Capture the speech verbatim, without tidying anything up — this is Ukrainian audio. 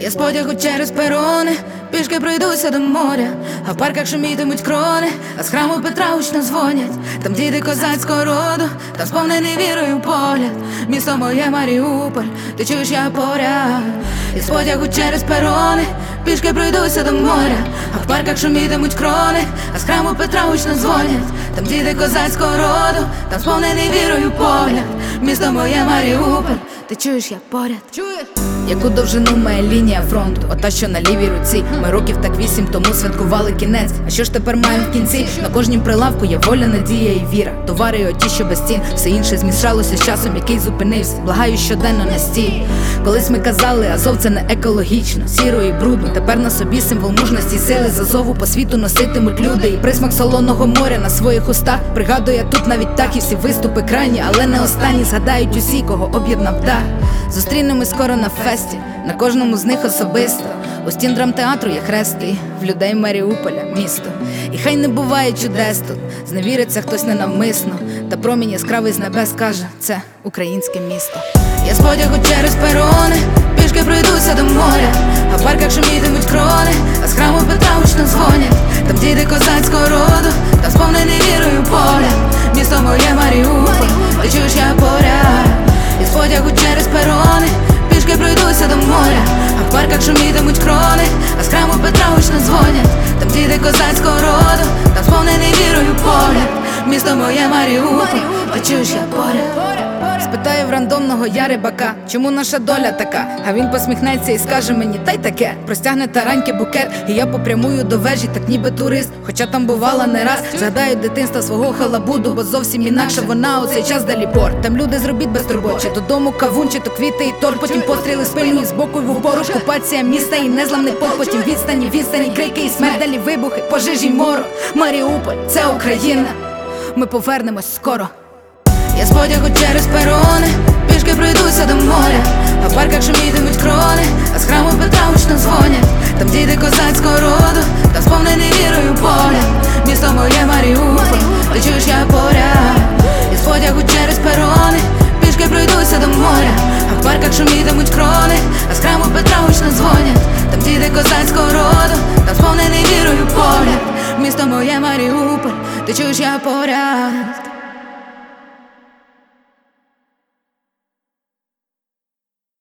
Я з потягу через перони, пішки пройдуся до моря, а в парках шумітимуть крони, а з храму Петра гучно дзвонять. Там діти козацького роду, там сповнений вірою погляд. Місто моє Маріуполь, ти чуєш, я поряд. Я з потягу через перони, пішки пройдуся до моря, а в парках шумітимуть крони, а з храму Петра гучно дзвонять. Там діти козацького роду, там сповнений вірою погляд. Місто моє Маріуполь, ти чуєш, я поряд. Чуєш? Яку довжину має лінія фронту, ота, що на лівій руці. Ми років так вісім тому святкували кінець. А що ж тепер маємо в кінці? На кожнім прилавку є воля, надія і віра. Товари оті, що без цін. Все інше змішалося з часом, який зупинився. Благаю щоденно не стій. Колись ми казали, Азов це не екологічно, сіро і брудно. Тепер на собі символ мужності й сили. З Азову по світу носитимуть люди. І присмак солоного моря на своїх устах. Пригадує тут навіть так, і всі виступи крайні, але не останні. Згадають усі, кого об'єднав дах. Зустрінемось скоро на фесті, на кожному з них особисто. У стін драмтеатру є хрест, і в людей Маріуполя місто. І хай не буває чудес тут, зневіриться хтось ненавмисно, та промінь яскравий з небес каже, це українське місто. Я з потягу через перони, пішки пройдуся до моря, а в парках шумітимуть крони, а з храму Петра гучно дзвонять. Там діти козацького роду, там сповнений вірою погляд. Місто моє Маріуполь, ти чуєш, я поряд. Я з потягу через перони, пішки пройдуся до моря, а в парках шумітимуть крони, а з храму Петра гучно дзвонять. Там діти козацького роду, там сповнений вірою погляд. Місто моє Маріуполь, ти чуєш, я поряд. Спитаю в рандомного я рибака, чому наша доля така? А він посміхнеться і скаже мені, та й таке. Простягне тараньки букет, і я попрямую до вежі, так ніби турист, хоча там бувала не раз. Згадаю дитинства свого халабуду, бо зовсім інакше вона у цей час далі порт. Там люди зробіть безтурботче, додому кавун, чи то квіти і торт. Потім постріли спильні, збоку й в упору, окупація міста і незламний полк. Потім відстані, відстані, крики і смерть, далі вибухи, пожежі й морок. Маріуполь, це Україна, ми повернемось скоро. Я з потягу через перони, пішки пройдуся до моря, а в парках шумітимуть крони, а з храму Петра гучно дзвонять. Там діти козацького роду, там сповнений вірою погляд. Місто моє Маріуполь, ти чуєш, я поряд. Я з потягу через перони, пішки пройдуся до моря, а в парках шумітимуть крони, а з храму Петра гучно дзвонять. Там діти козацького роду, там сповнений вірою погляд. Місто моє Маріуполь, ти чуєш, я поряд.